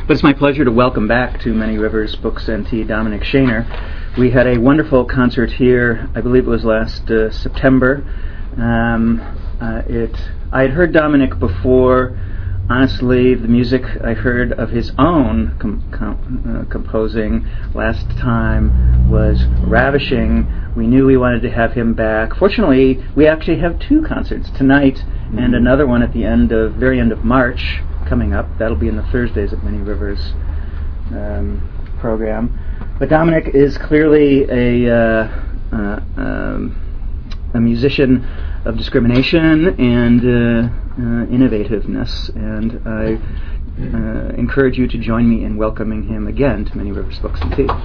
But it's my pleasure to welcome back to Many Rivers Books and Tea Dominic Shaner. We had a wonderful concert here, I believe it was last September. I had heard Dominic before. Honestly, the music I heard of his own composing last time was ravishing. We knew we wanted to have him back. Fortunately, we actually have two concerts tonight and another one at the very end of March coming up. That'll be in the Thursdays at Many Rivers program. But Dominic is clearly a musician of discrimination and innovativeness, and I encourage you to join me in welcoming him again to Many Rivers Books and Tea.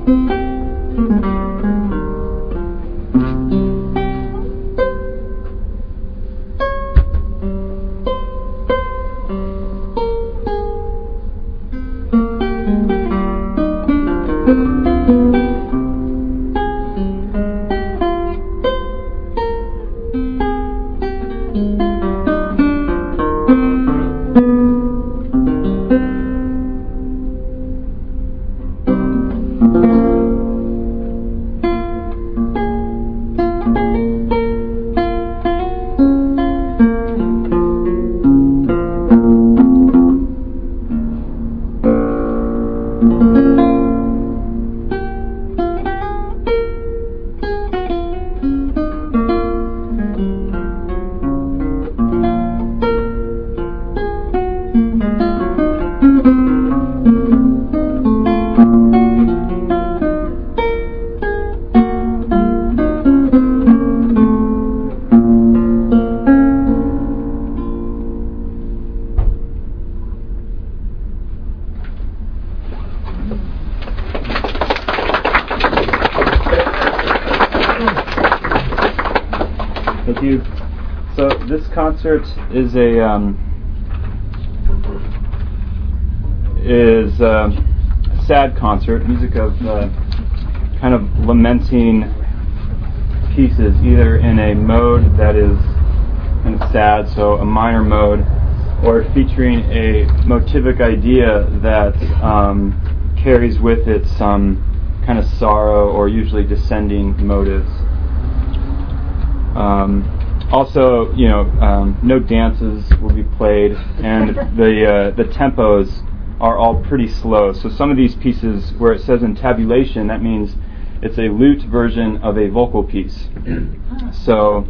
Thank you. So this concert is a sad concert, music of kind of lamenting pieces, either in a mode that is kind of sad, so a minor mode, or featuring a motivic idea that carries with it some kind of sorrow or usually descending motives. Also, no dances will be played, and the tempos are all pretty slow. So some of these pieces, where it says entabulation, that means it's a lute version of a vocal piece. So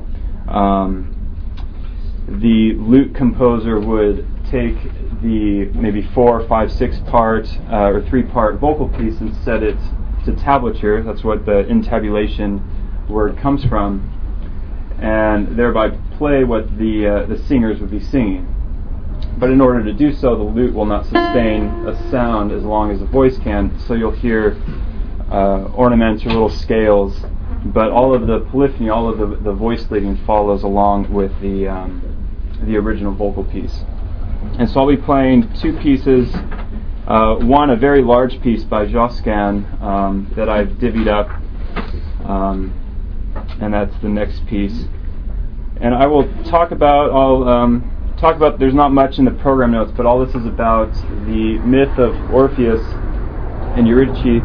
the lute composer would take the maybe 4, 5, 6 part or 3-part vocal piece and set it to tablature. That's what the entabulation word comes from, and thereby play what the singers would be singing. But in order to do so, the lute will not sustain a sound as long as the voice can, so you'll hear ornaments or little scales, but all of the polyphony, all of the voice leading follows along with the original vocal piece. And so I'll be playing 2 pieces, one a very large piece by Josquin that I've divvied up, and that's the next piece. And I will talk about, there's not much in the program notes, but all this is about the myth of Orpheus and Eurydice,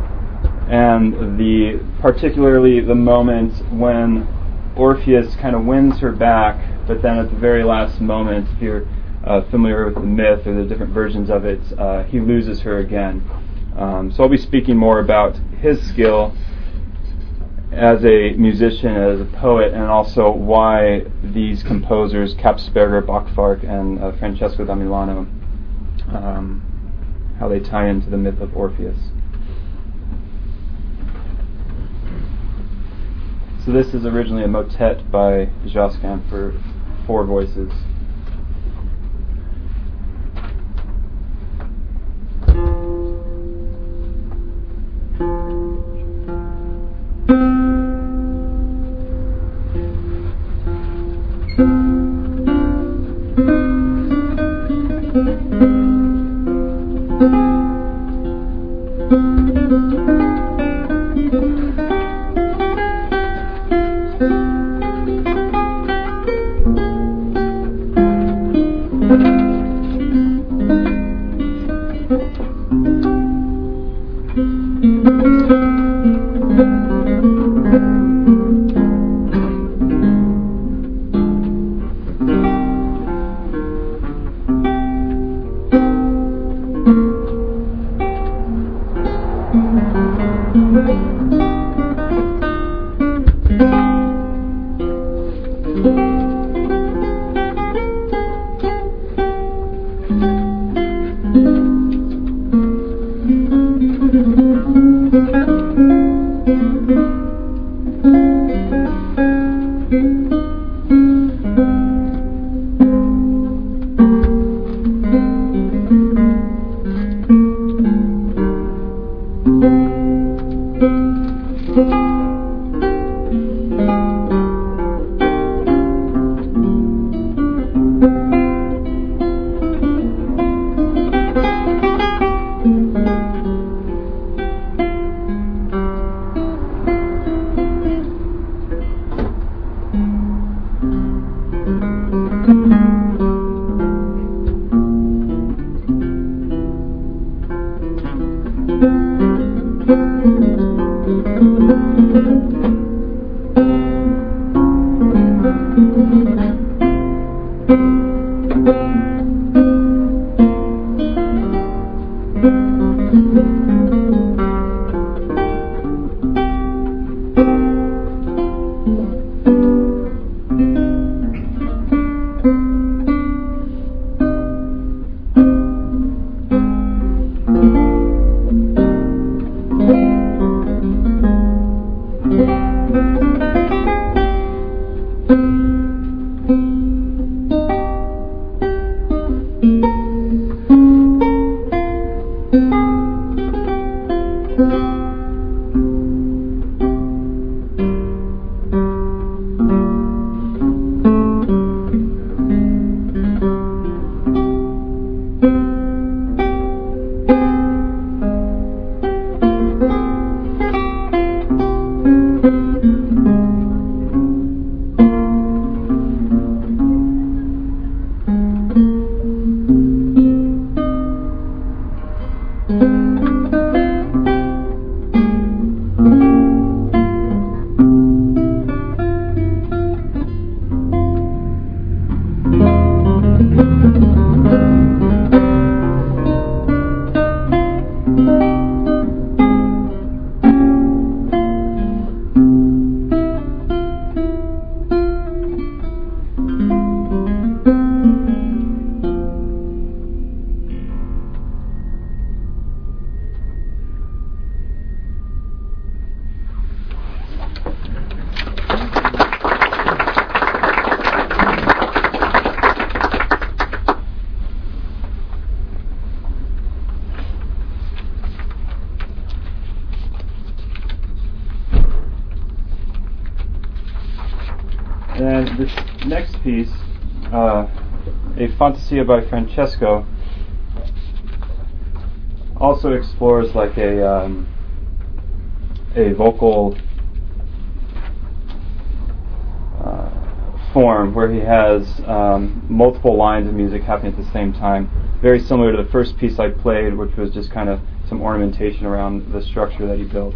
and particularly the moment when Orpheus kind of wins her back, but then at the very last moment, if you're familiar with the myth or the different versions of it, he loses her again. So I'll be speaking more about his skill as a musician, as a poet, and also why these composers, Kapsperger, Bachvark, and Francesco da Milano, how they tie into the myth of Orpheus. So this is originally a motet by Josquin for 4 voices. And this next piece, a Fantasia by Francesco, also explores like a vocal form where he has multiple lines of music happening at the same time. Very similar to the first piece I played, which was just kind of some ornamentation around the structure that he built.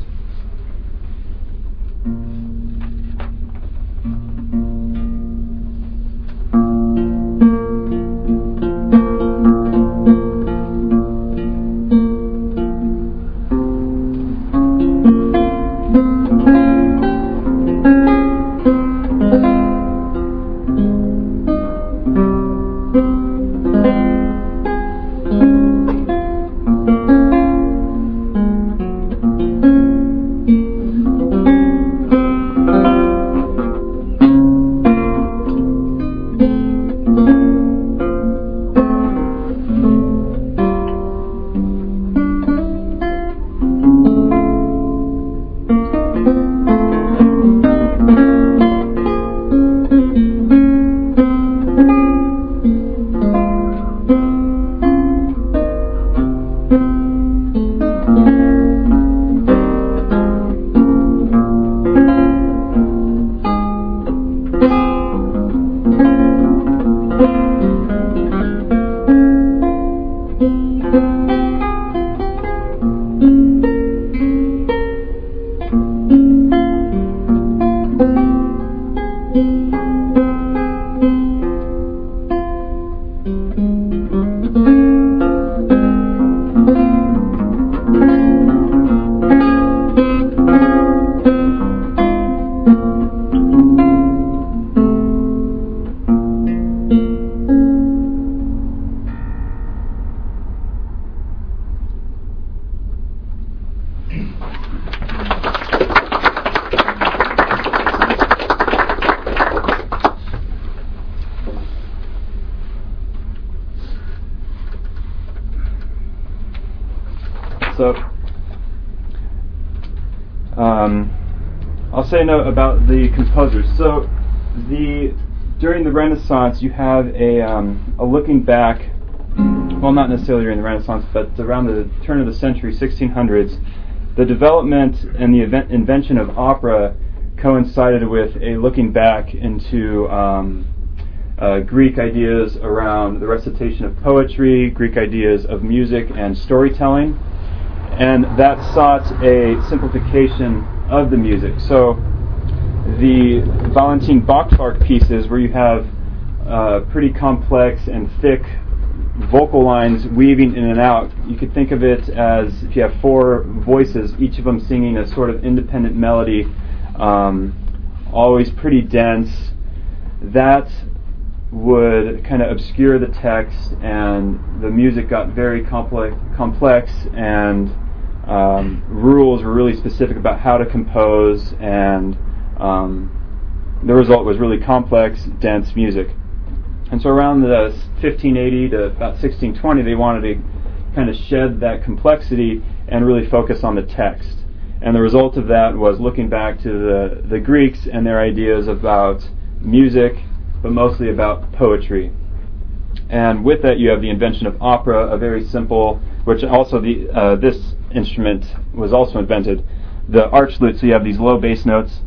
I'll say a note about the composers. So during the Renaissance, you have a looking back. Well, not necessarily during the Renaissance, but around the turn of the century, 1600s, the development and the invention of opera coincided with a looking back into Greek ideas around the recitation of poetry, Greek ideas of music and storytelling, and that sought a simplification of the music. So the Valentin Böcklin pieces, where you have pretty complex and thick vocal lines weaving in and out, you could think of it as if you have four voices, each of them singing a sort of independent melody, always pretty dense. That would kind of obscure the text, and the music got very complex, and rules were really specific about how to compose, and the result was really complex, dense music. And so around the 1580 to about 1620, they wanted to kind of shed that complexity and really focus on the text. And the result of that was looking back to the Greeks and their ideas about music, but mostly about poetry. And with that, you have the invention of opera, a very simple, which also this instrument was also invented, the arch lute. So you have these low bass notes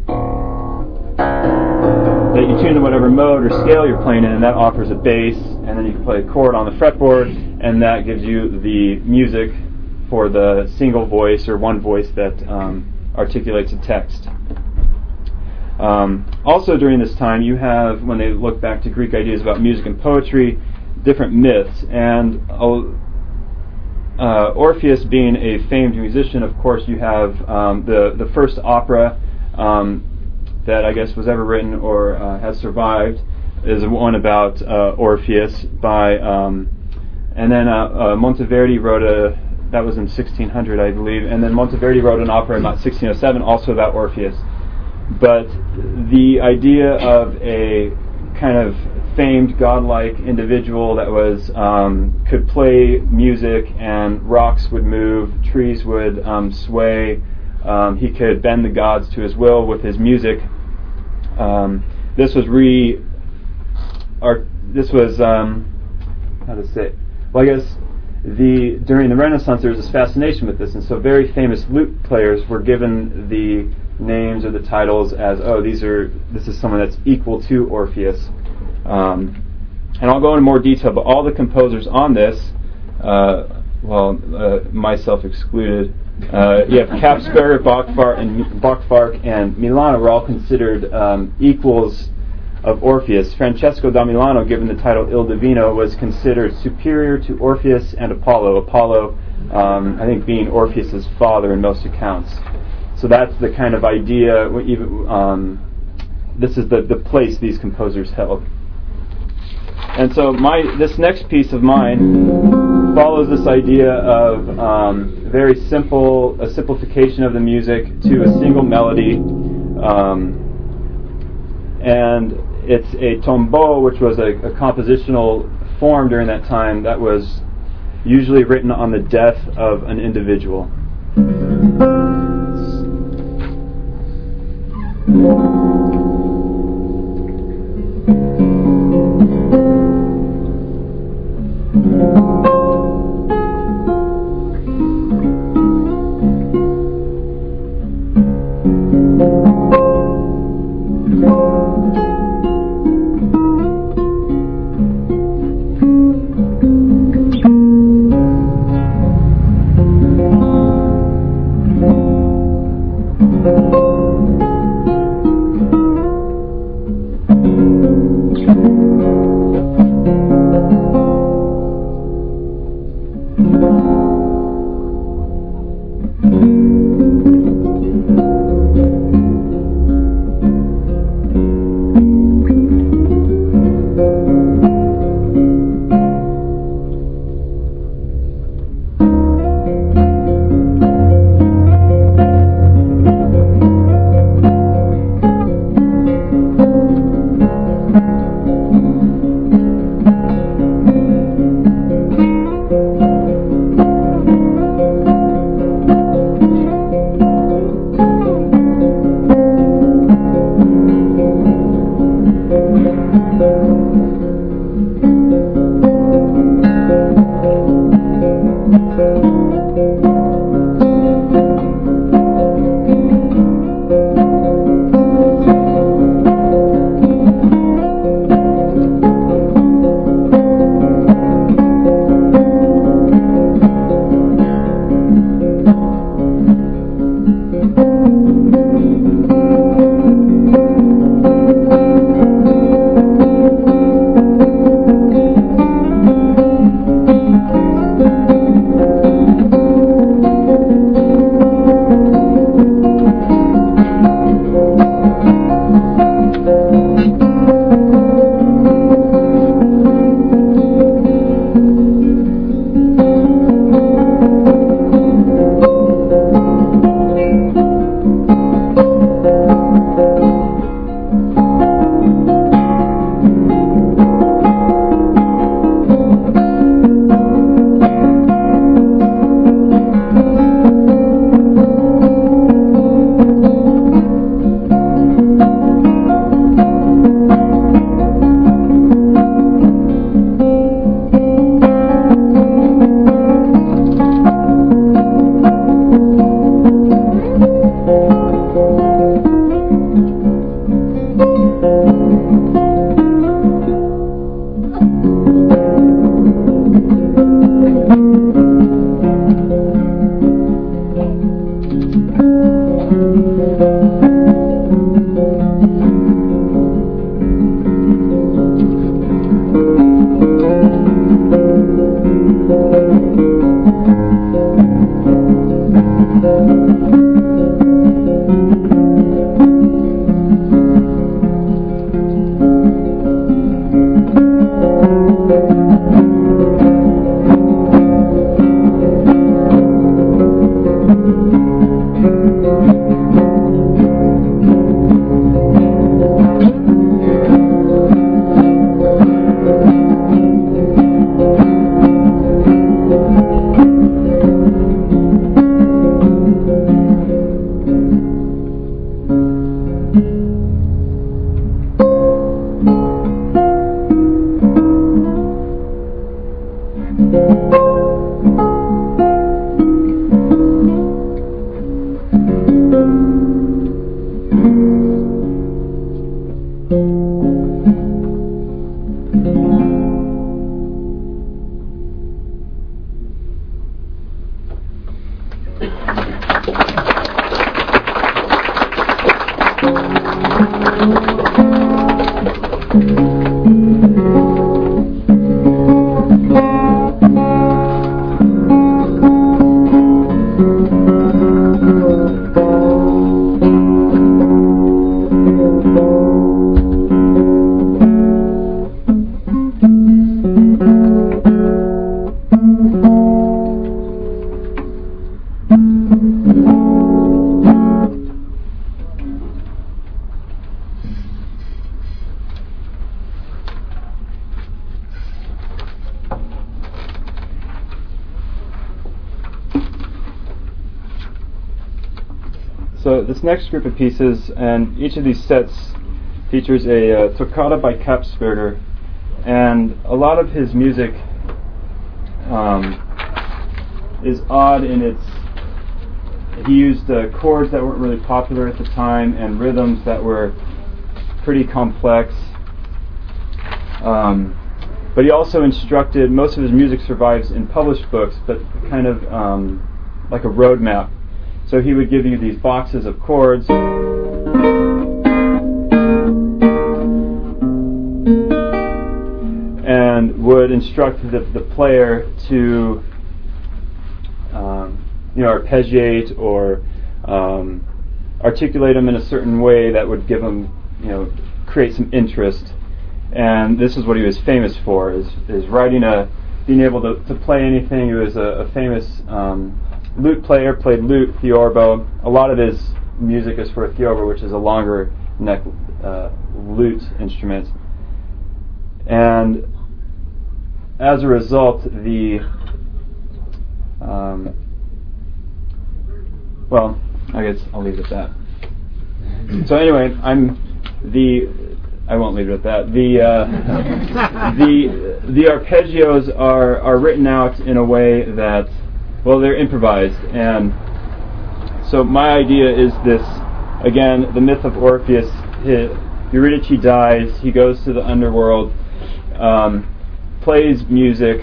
that you tune to whatever mode or scale you're playing in, and that offers a bass, and then you can play a chord on the fretboard, and that gives you the music for the single voice or one voice that articulates a text. Also during this time, you have, when they look back to Greek ideas about music and poetry, different myths, and Orpheus being a famed musician, of course you have the first opera that I guess was ever written or has survived is one about Orpheus by, and then Monteverdi wrote that was in 1600 I believe, and then Monteverdi wrote an opera in about 1607 also about Orpheus. But the idea of a kind of famed godlike individual that was could play music, and rocks would move, trees would sway, he could bend the gods to his will with his music. This was how to say? Well, I guess during the Renaissance there was this fascination with this, and so very famous lute players were given the names or the titles as, this is someone that's equal to Orpheus. And I'll go into more detail, but all the composers on this, myself excluded, you have Capsper, Böcklin, and Milano were all considered equals of Orpheus. Francesco da Milano, given the title Il Divino, was considered superior to Orpheus and Apollo. Apollo, I think, being Orpheus's father in most accounts. So that's the kind of idea. This is the place these composers held. And so this next piece of mine follows this idea of very simple, a simplification of the music to a single melody, and it's a tombeau, which was a compositional form during that time that was usually written on the death of an individual. So this next group of pieces, and each of these sets features a toccata by Kapsberger, and a lot of his music is odd in its. He used chords that weren't really popular at the time and rhythms that were pretty complex. But he also instructed. Most of his music survives in published books, but kind of like a roadmap. So he would give you these boxes of chords, and would instruct the player to arpeggiate or articulate them in a certain way that would give them, create some interest. And this is what he was famous for: is being able to play anything. He was a famous lute player, played lute, theorbo. A lot of his music is for a theorbo, which is a longer neck lute instrument. And as a result, I guess I'll leave it at that. So anyway, I won't leave it at that. The arpeggios are written out in a way that, they're improvised. And so my idea is this, again, the myth of Orpheus. Eurydice dies, he goes to the underworld, plays music.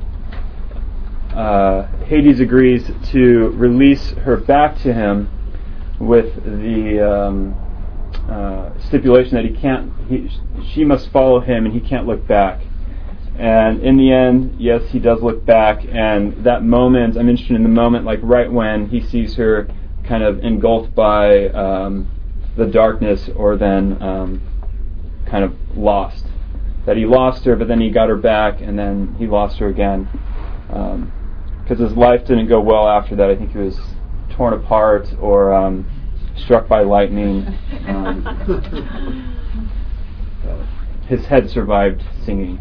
Hades agrees to release her back to him with the stipulation that she must follow him and he can't look back. And in the end, yes, he does look back, and that moment, I'm interested in the moment, like right when he sees her kind of engulfed by the darkness, or then kind of lost. That he lost her, but then he got her back, and then he lost her again. Because his life didn't go well after that. I think he was torn apart or struck by lightning. His head survived singing.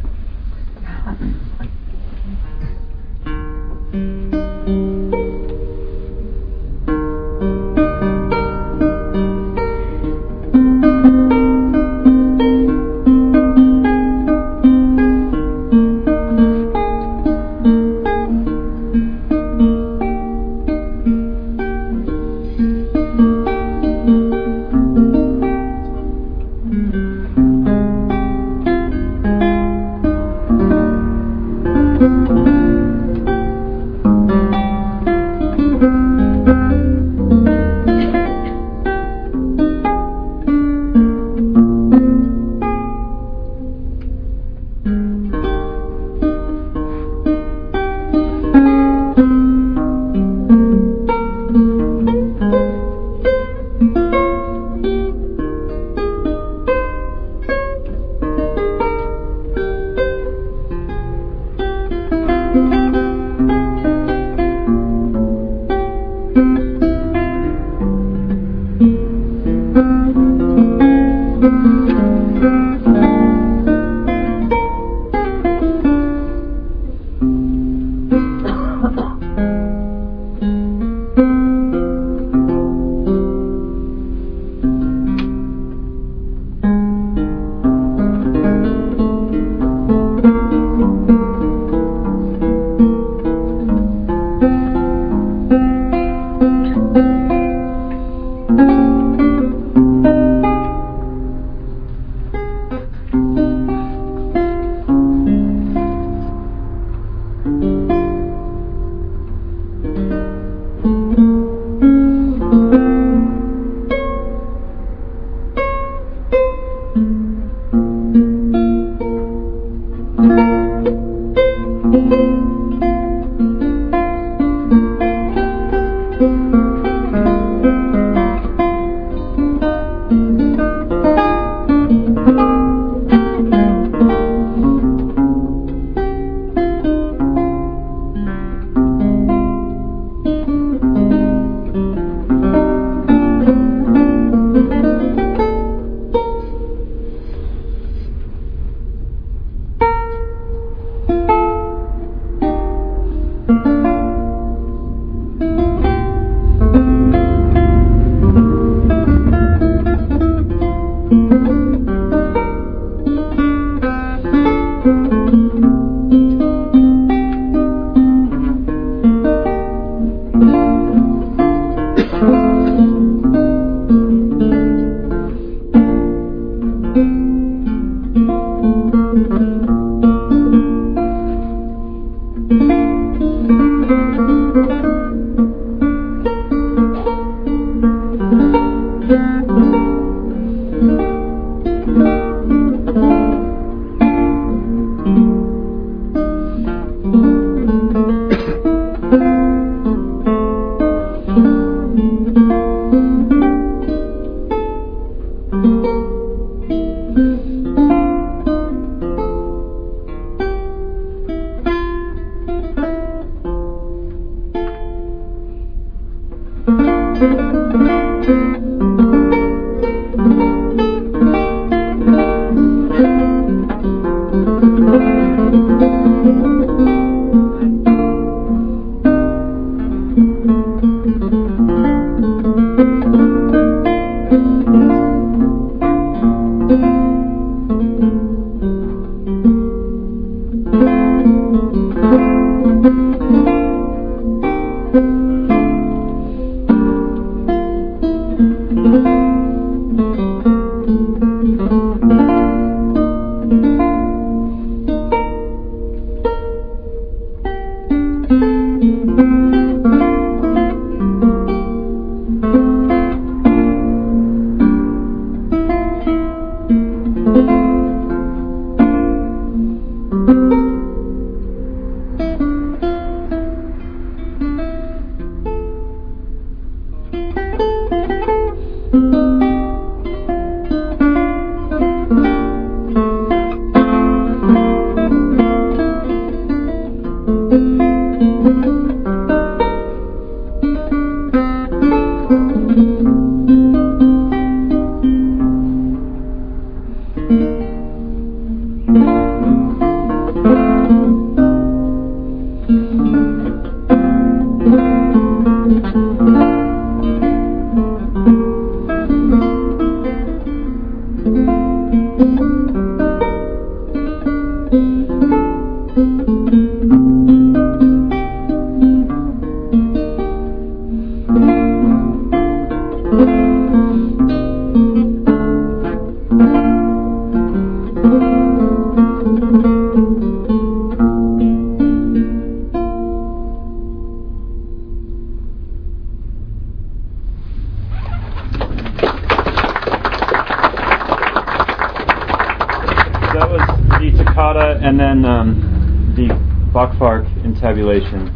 And then the Bachvark Intabulation.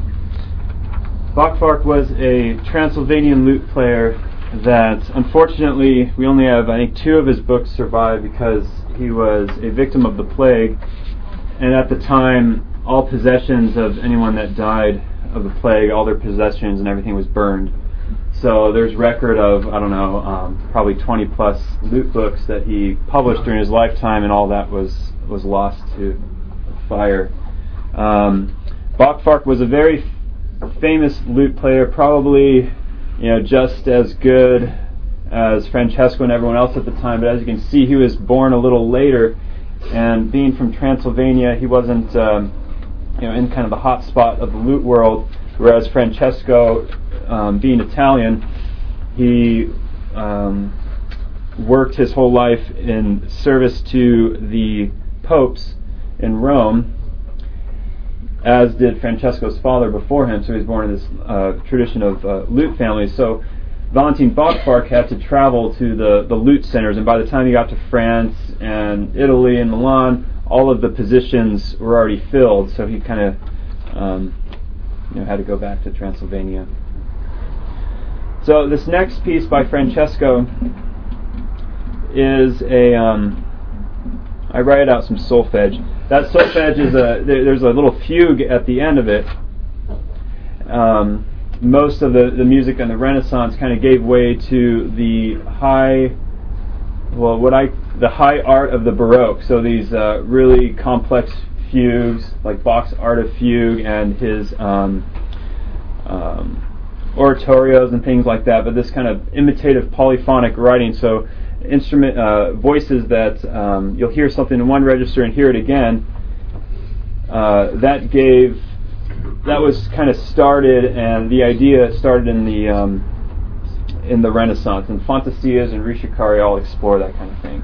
Bachvark was a Transylvanian lute player that, unfortunately, we only have, I think, 2 of his books survive because he was a victim of the plague. And at the time, all possessions of anyone that died of the plague, all their possessions and everything was burned. So there's record of, I don't know, probably 20 plus lute books that he published during his lifetime, and all that was lost to fire. Böckaförk was a very famous lute player, probably just as good as Francesco and everyone else at the time, but as you can see, he was born a little later, and being from Transylvania, he wasn't in kind of the hot spot of the lute world, whereas Francesco, being Italian, he worked his whole life in service to the popes in Rome, as did Francesco's father before him, so he was born in this tradition of lute families. So Valentin Böckaförk had to travel to the lute centers, and by the time he got to France and Italy and Milan, all of the positions were already filled, so he kind of had to go back to Transylvania. So this next piece by Francesco is I write out some solfege. That solfege is there's a little fugue at the end of it. Most of the music in the Renaissance kind of gave way to the high art of the Baroque. So these really complex fugues, like Bach's Art of Fugue and his oratorios and things like that. But this kind of imitative polyphonic writing, so instrument voices that you'll hear something in one register and hear it again. That was kind of started, and the idea started in the Renaissance, and Fantasias and Ricercari all explore that kind of thing.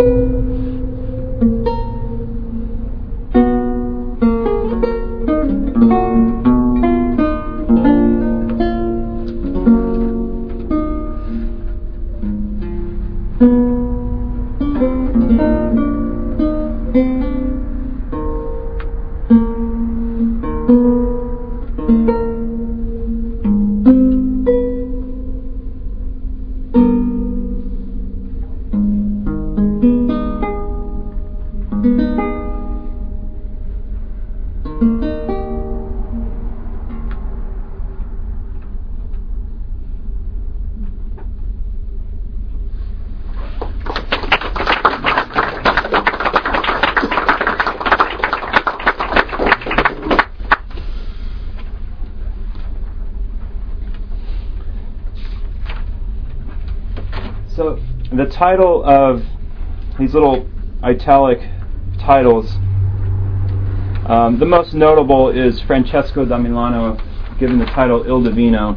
So the title of these little italic titles, the most notable is Francesco da Milano, given the title Il Divino,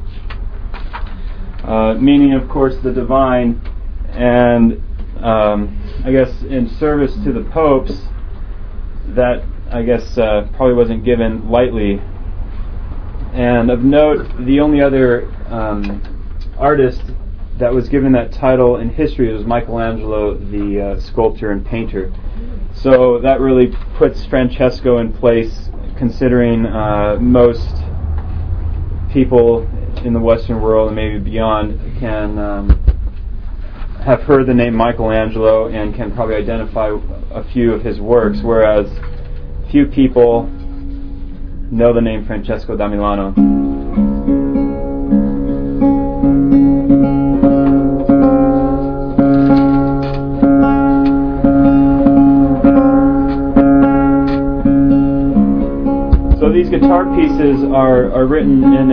meaning, of course, the divine, and I guess in service to the popes, that I guess probably wasn't given lightly. And of note, the only other artist that was given that title in history was Michelangelo, the sculptor and painter. So that really puts Francesco in place, considering most people in the Western world and maybe beyond can have heard the name Michelangelo and can probably identify a few of his works, whereas few people know the name Francesco da Milano. So these guitar pieces are written in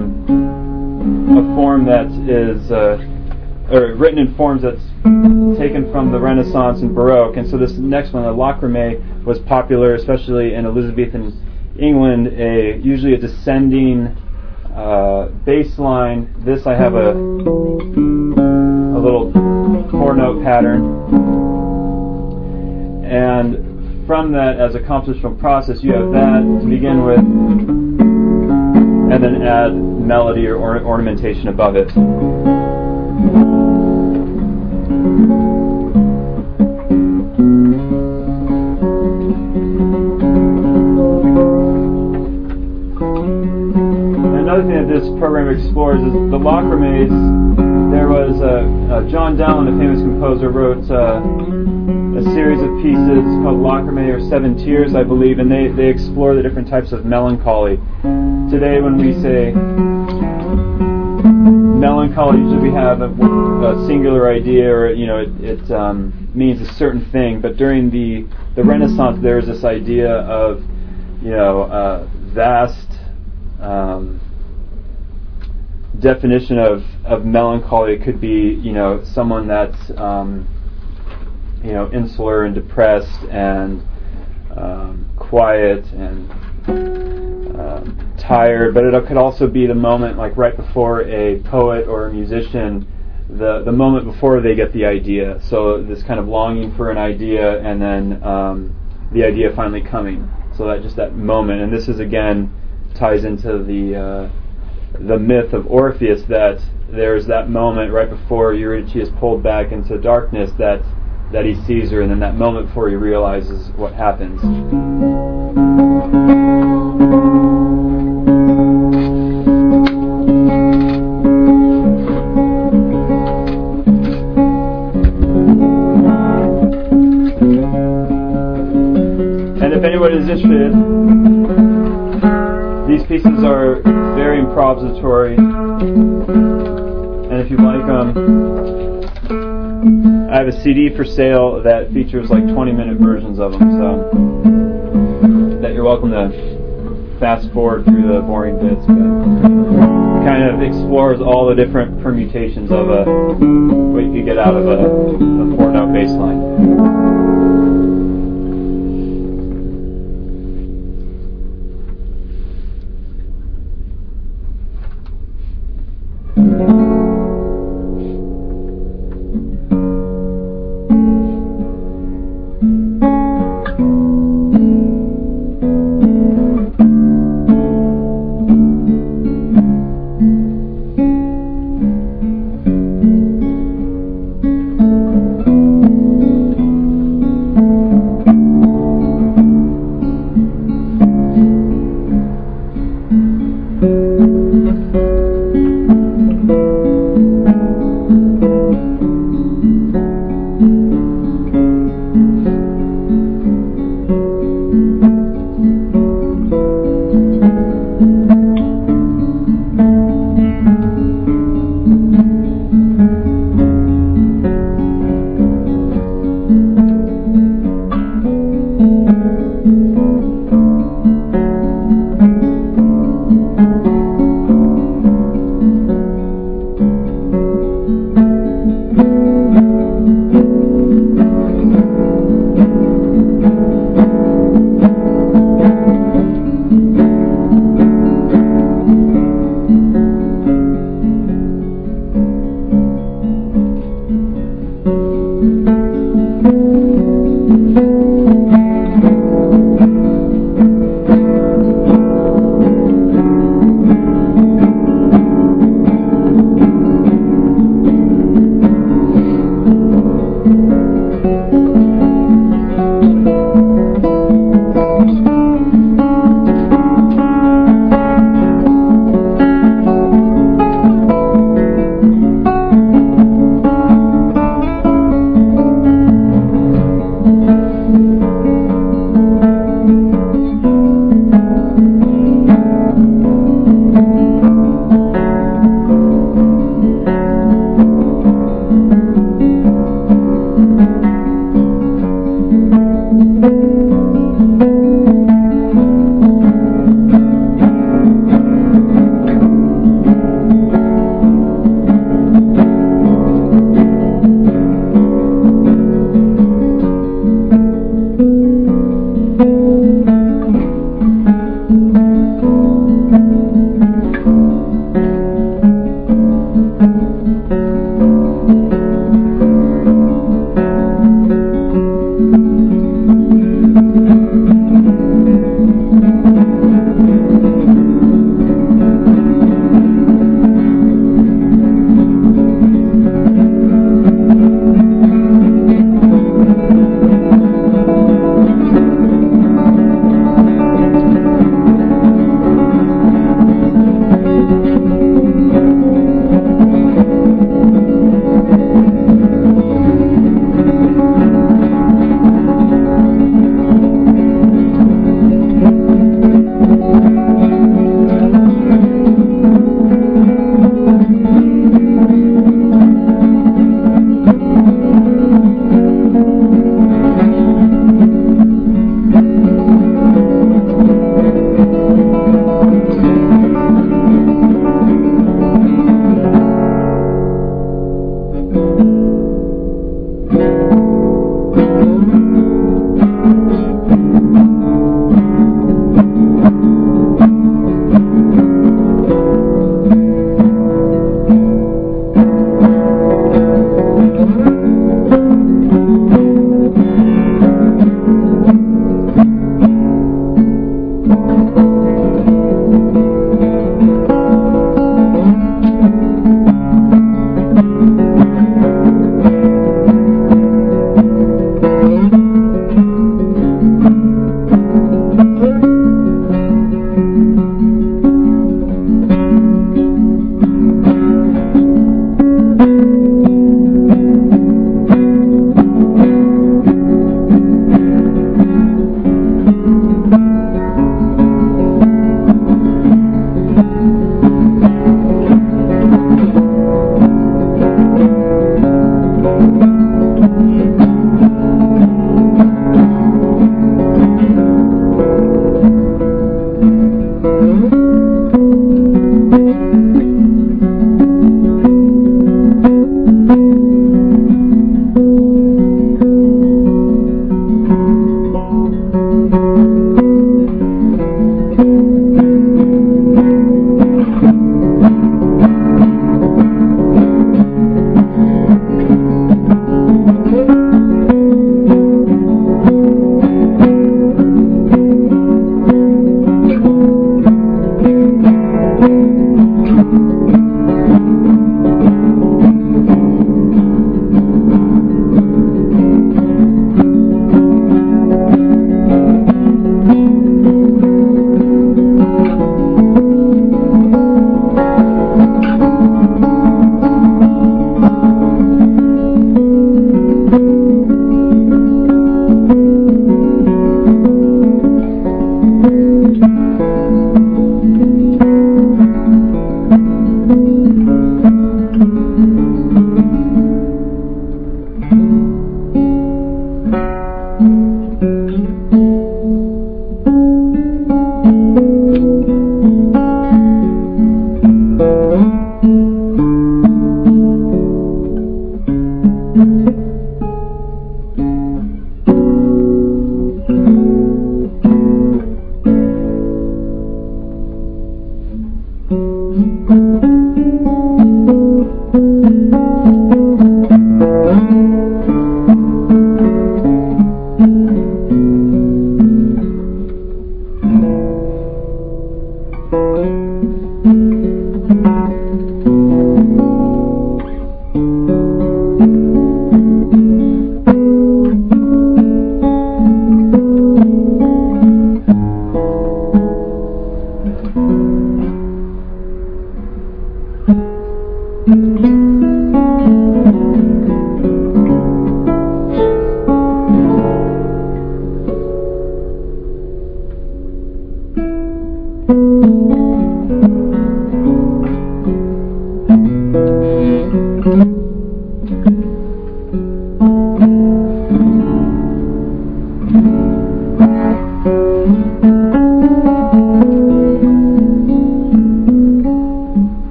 a form that is or written in forms that's taken from the Renaissance and Baroque. And so this next one, the Lacrimae, was popular, especially in Elizabethan England, usually a descending bass line. This I have a little 4-note pattern, and from that, as a compositional process, you have that to begin with, and then add melody or ornamentation above it. Another thing that this program explores is the Lacrimaes. There was John Dowland, a famous composer, wrote a series of pieces called Lacrimae or Seven Tears, I believe, and they explore the different types of melancholy. Today, when we say melancholy, usually we have a singular idea, or it means a certain thing. But during the Renaissance, there's this idea of vast definition of melancholy. It could be someone that's insular and depressed and quiet and tired, but it could also be the moment, like right before a poet or a musician, the moment before they get the idea. So this kind of longing for an idea, and then the idea finally coming. So that moment, and this is again ties into the myth of Orpheus, that there's that moment right before Eurydice is pulled back into darkness that he sees her, and then that moment before he realizes what happens. And if anyone is interested, these pieces are very improvisatory, and if you like them, I have a CD for sale that features like 20-minute versions of them, so that you're welcome to fast forward through the boring bits, but kind of explores all the different permutations of what you could get out of a 4-note bass line.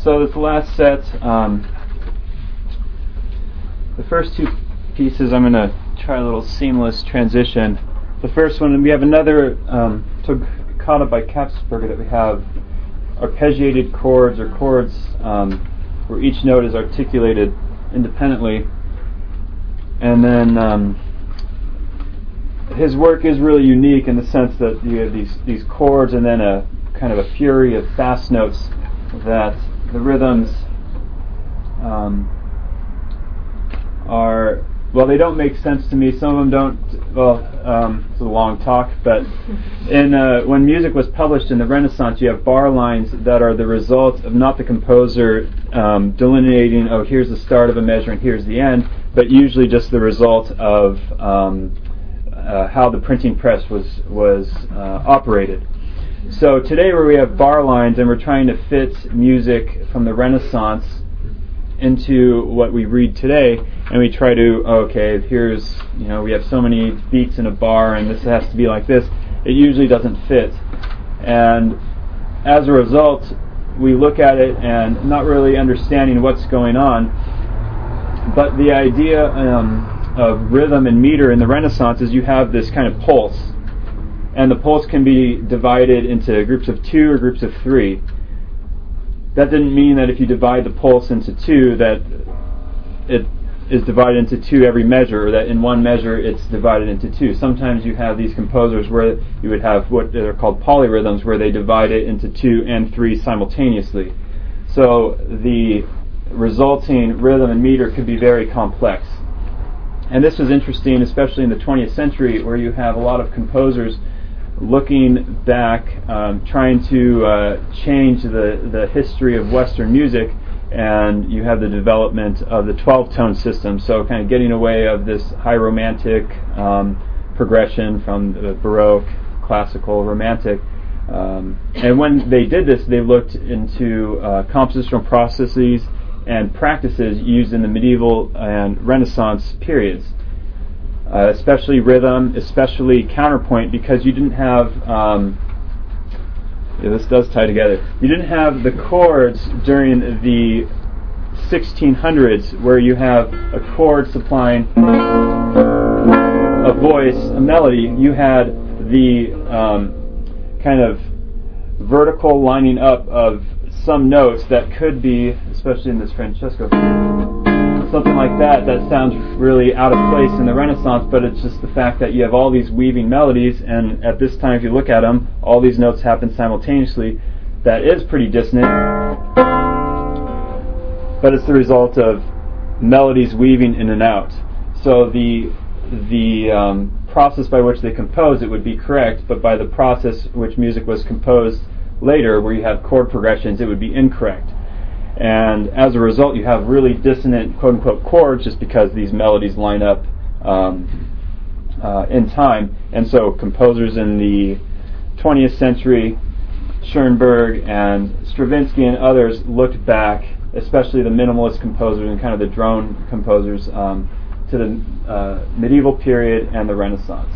So this last set, the first two pieces, I'm going to try a little seamless transition. The first one, we have another toccata by Kapfsperger that we have arpeggiated chords, or chords where each note is articulated independently. And then his work is really unique in the sense that you have these chords and then a kind of a fury of fast notes that the rhythms are, well, they don't make sense to me. Some of them don't. Well, it's a long talk, but when music was published in the Renaissance, you have bar lines that are the result of not the composer delineating, oh, here's the start of a measure and here's the end, but usually just the result of how the printing press was operated. So today, where we have bar lines and we're trying to fit music from the Renaissance into what we read today, and we try to, okay, here's, we have so many beats in a bar and this has to be like this, it usually doesn't fit. And as a result, we look at it and not really understanding what's going on. But the idea of rhythm and meter in the Renaissance is you have this kind of pulse, and the pulse can be divided into groups of 2 or groups of 3. That didn't mean that if you divide the pulse into 2 that it is divided into 2 every measure, or that in one measure it's divided into 2. Sometimes you have these composers where you would have what are called polyrhythms, where they divide it into 2 and 3 simultaneously. So the resulting rhythm and meter could be very complex. And this was interesting, especially in the 20th century, where you have a lot of composers looking back, trying to change the history of Western music, and you have the development of the 12-tone system, so kind of getting away of this high romantic progression from the Baroque, classical, romantic. And when they did this, they looked into compositional processes and practices used in the medieval and Renaissance periods. Especially rhythm, especially counterpoint, because you didn't have, this does tie together, you didn't have the chords during the 1600s where you have a chord supplying a voice, a melody. You had the kind of vertical lining up of some notes that could be, especially in this Francesco, something like that sounds really out of place in the Renaissance, but it's just the fact that you have all these weaving melodies, and at this time, if you look at them, all these notes happen simultaneously. That is pretty dissonant, but it's the result of melodies weaving in and out. So the process by which they composed it would be correct, but by the process which music was composed later, where you have chord progressions, it would be incorrect. And as a result, you have really dissonant, quote-unquote, chords, just because these melodies line up in time. And so composers in the 20th century, Schoenberg and Stravinsky and others, looked back, especially the minimalist composers and kind of the drone composers, to the medieval period and the Renaissance.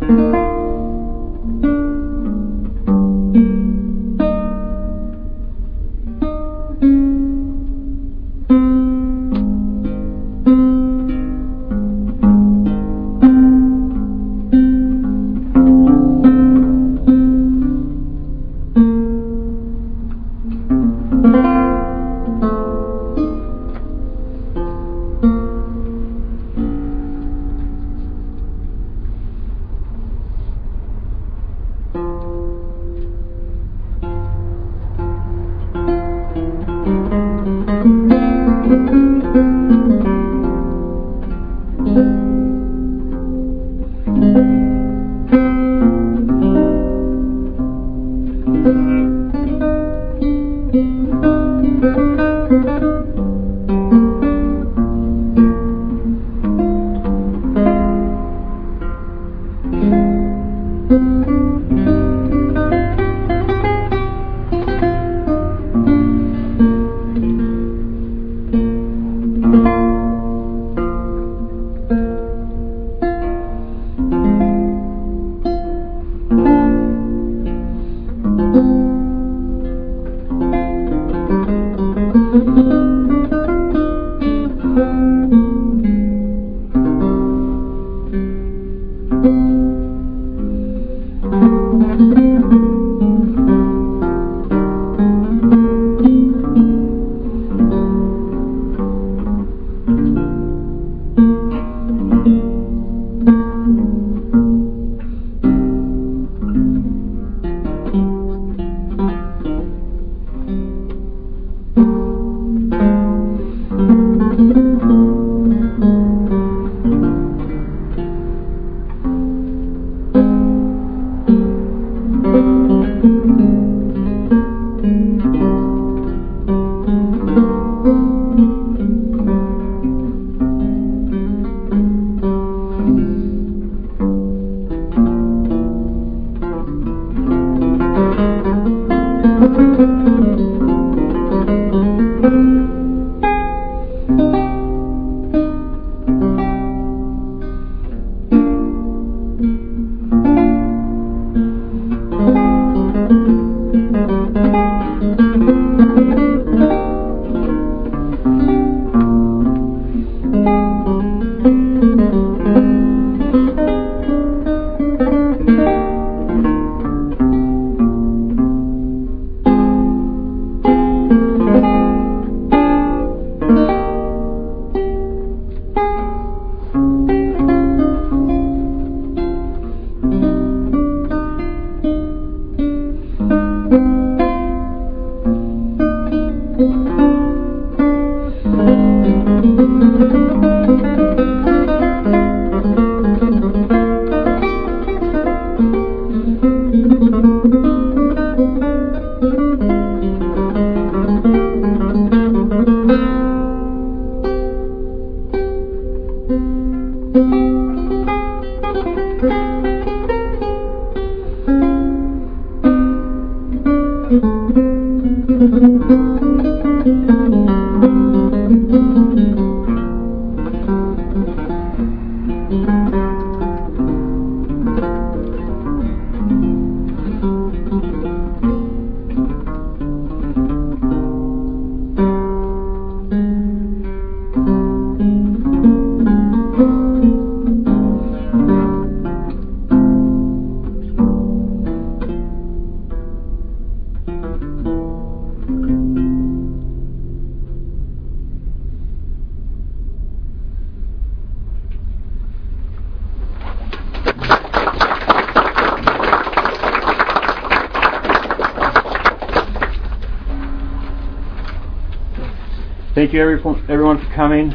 Thank you everyone for coming.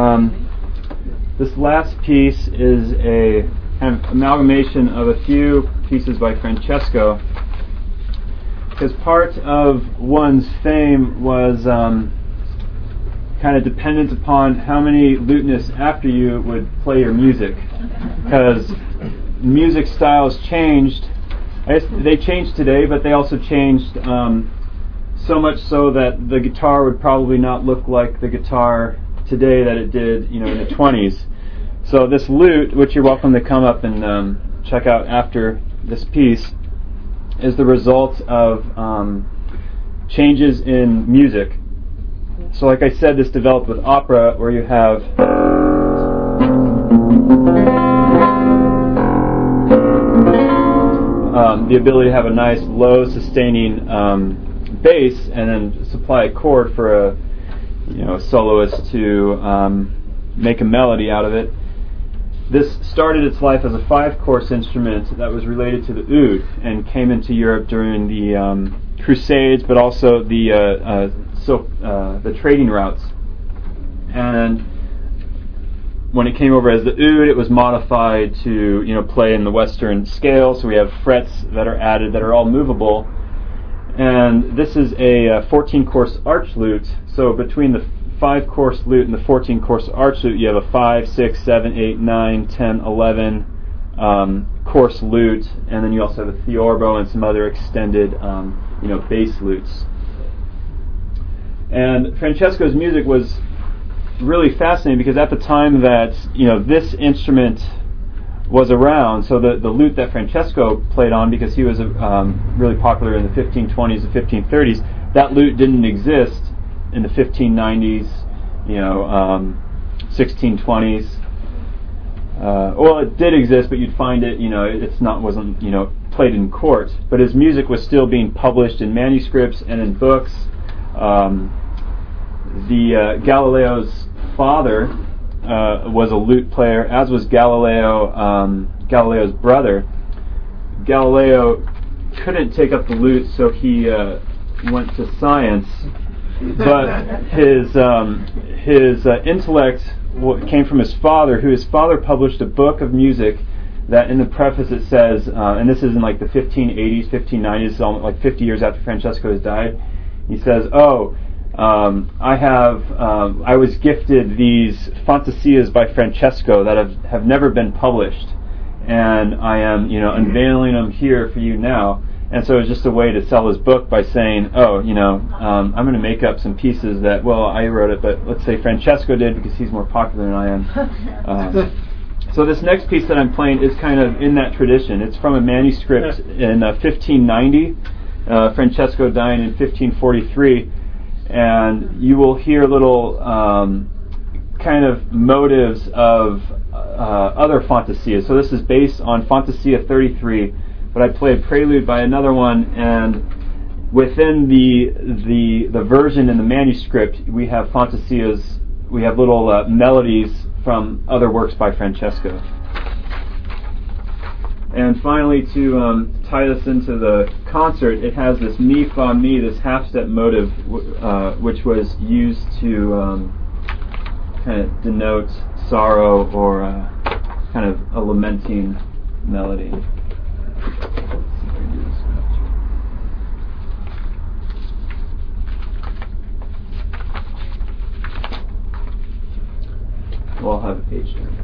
This last piece is a kind of amalgamation of a few pieces by Francesco, because part of one's fame was kind of dependent upon how many lutenists after you would play your music, because music styles changed. I guess they changed today, but they also changed so much so that the guitar would probably not look like the guitar today that it did, in the 20s. So this lute, which you're welcome to come up and check out after this piece is the result of changes in music. So like I said, this developed with opera, where you have the ability to have a nice low sustaining bass and then supply a chord for a soloist to make a melody out of it. This started its life as a 5-course instrument that was related to the oud and came into Europe during the Crusades, but also the trading routes. And when it came over as the oud, it was modified to play in the Western scale. So we have frets that are added that are all movable. And this is a 14-course arch lute. So between the 5-course lute and the 14-course arch lute, you have a 5, 6, 7, 8, 9, 10, 11 course lute, and then you also have a theorbo and some other extended bass lutes. And Francesco's music was really fascinating because at the time that this instrument was around, so the lute that Francesco played on, because he was really popular in the 1520s and 1530s, that lute didn't exist in the 1590s, 1620s. Well, it did exist, but you'd find it, wasn't played in court. But his music was still being published in manuscripts and in books. Galileo's father was a lute player, as was Galileo's brother. Galileo couldn't take up the lute, so he went to science. But his intellect came from his father, his father published a book of music that in the preface it says, and this is in like the 1580s, 1590s, so like 50 years after Francesco has died, he says, I was gifted these fantasias by Francesco that have never been published, and I am unveiling them here for you now. And so it was just a way to sell his book by saying, I'm going to make up some pieces that, well, I wrote it, but let's say Francesco did because he's more popular than I am. So this next piece that I'm playing is kind of in that tradition. It's from a manuscript in 1590, Francesco dying in 1543, and you will hear little kind of motives of other fantasias. So this is based on Fantasia 33, but I play a prelude by another one, and within the version in the manuscript, we have fantasias, we have little melodies from other works by Francesco. And finally, to tie this into the concert, it has this mi fa mi, this half-step motive, which was used to kind of denote sorrow or kind of a lamenting melody. Well, I'll have a page turn.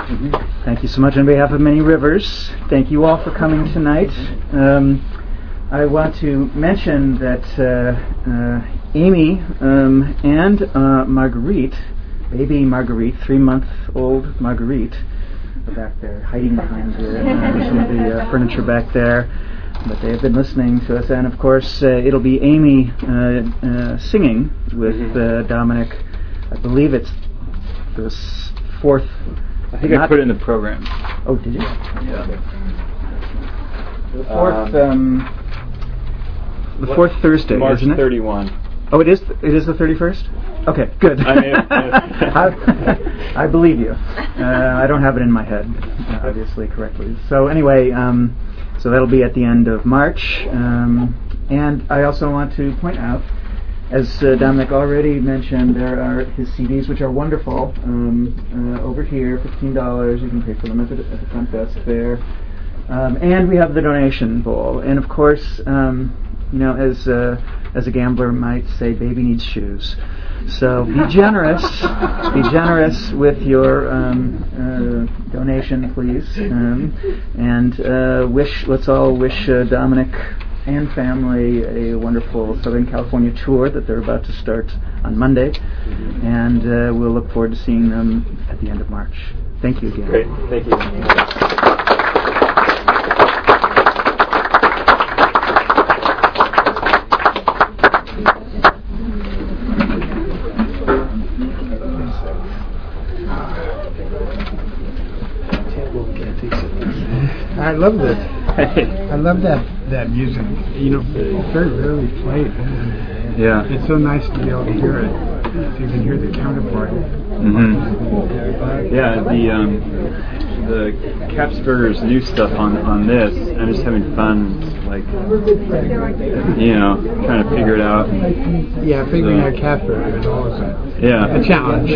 Thank you so much on behalf of Many Rivers. Thank you all for coming tonight. I want to mention that Amy and Marguerite, baby Marguerite, 3-month-old Marguerite, are back there hiding behind some of the furniture back there. But they have been listening to us, and of course it'll be Amy singing with Dominic. I believe it's the fourth. I think I put it in the program. Oh, did you? Yeah. The fourth. The fourth Thursday, March isn't it? 31. Oh, it is. It is the 31st. Okay, good. I believe you. I don't have it in my head, obviously, correctly. So anyway, so that'll be at the end of March. And I also want to point out, as Dominic already mentioned, there are his CDs, which are wonderful. Over here, $15. You can pay for them at the front desk there. And we have the donation bowl. And of course, as a gambler might say, baby needs shoes. So be generous. Be generous with your donation, please. And let's all wish Dominic and family a wonderful Southern California tour that they're about to start on Monday. And we'll look forward to seeing them at the end of March. Thank you again. Great. Thank you. I love this. I love that music. It's very rarely played. Yeah. It's so nice to be able to hear it. So you can hear the counterpart. Mm-hmm. Yeah, the Capsburger's new stuff on this. I'm just having fun, trying to figure it out. Yeah, figuring out Capsburger is always a challenge.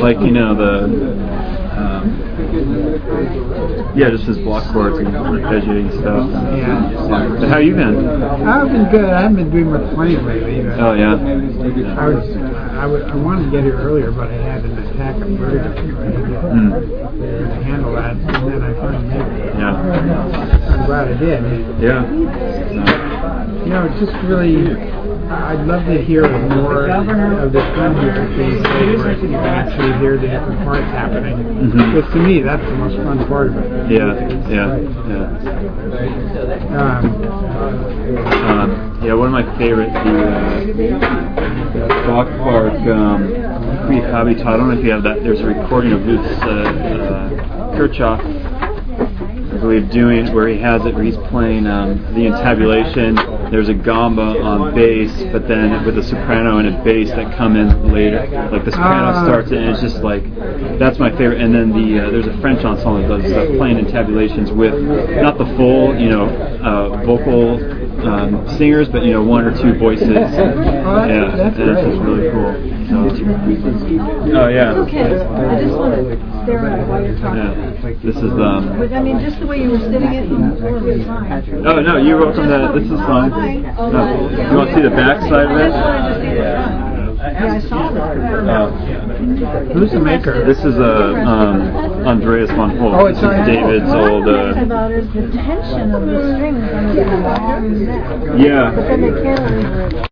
Just his block chords and arpeggiating stuff. Yeah. How you been? I've been good. I haven't been doing much playing lately. Oh yeah. I wanted to get here earlier, but I had an attack of vertigo. To handle that, and then I finally made it. Yeah. I'm glad I did. Yeah. It's just really. I'd love to hear more of the film here things where you can actually hear the different parts happening. Because to me, that's the most fun part of it. One of my favorites, the Bach Park Free Habitat. I don't know if you have that. There's a recording of Lutz Kirchhoff, I believe, doing where he has it, where he's playing the entabulation. There's a gamba on bass, but then with a soprano and a bass that come in later. Like the soprano starts it, and it's just like, that's my favorite. And then there's a French ensemble that does playing entabulations with not the full, vocal singers, but 1 or 2 voices. That's and great. it's just really cool. Oh yeah. Okay, I just want to stare at it while you're talking. Yeah. This is just the way you were sitting it, totally fine. Oh no, you're welcome to. This is fine. No. You want to see the back side of I it? just wanted to see the front. Yeah, I saw that. Who's the maker? This is Andreas von Holt. Oh, it's this is on David's What old. I'm thinking about is the tension of the strings under the long neck. Yeah. But then they cantilever it.